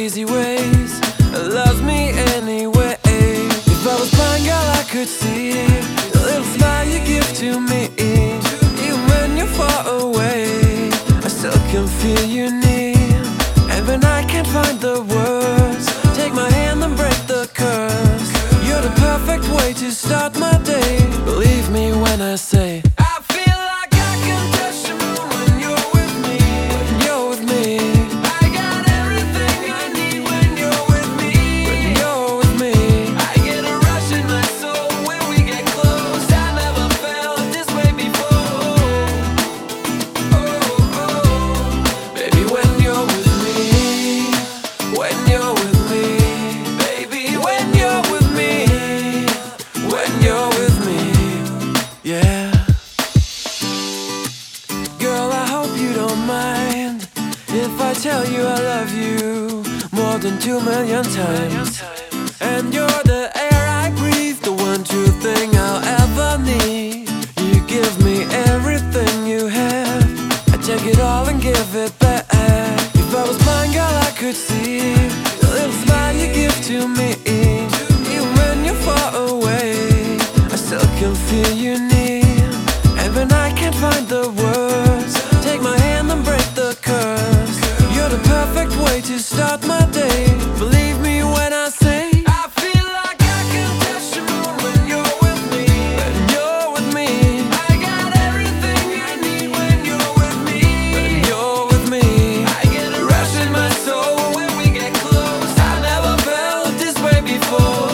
easy ways, loves me anyway. If I was blind, girl, I could see the little smile you give to me. Even when you're far away, I still can feel you near. And when I can't find the words, take my hand and break the curse. You're the perfect way to start my day. Believe me when I say I feel like I can touch the moon when you're with me. When you're with me, I got everything I need when you're with me. When you're with me, I get a rush in my soul when we get close. I never felt this way before. Oh, oh, baby, when you're with me, when you're with me, baby, when you're with me, when you're with me, yeah. Girl, I hope you don't mind if I tell you I love you more than 2 million times. And you're the air I breathe, the one true thing I'll ever need. You give me everything you have, I take it all and give it back. If I was blind, girl, I could see the little smile you give to me. Even when you're far away, I still can feel you near. And when I can't find the words, take my hand and break the curse. You're the perfect way to start my day. Believe me when I say I feel like I can touch the moon when you're with me. When you're with me, I got everything I need when you're with me. When you're with me, I get a rush in my soul when we get close. I never felt this way before.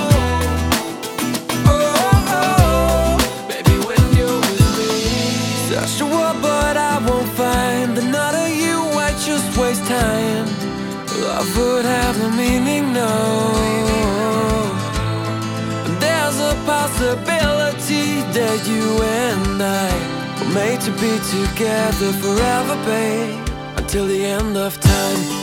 Oh, oh, baby, when you're with me, search the world but I won't find another you. I just waste time. Love would have no meaning, no. There's a possibility that you and I were made to be together forever, babe, until the end of time.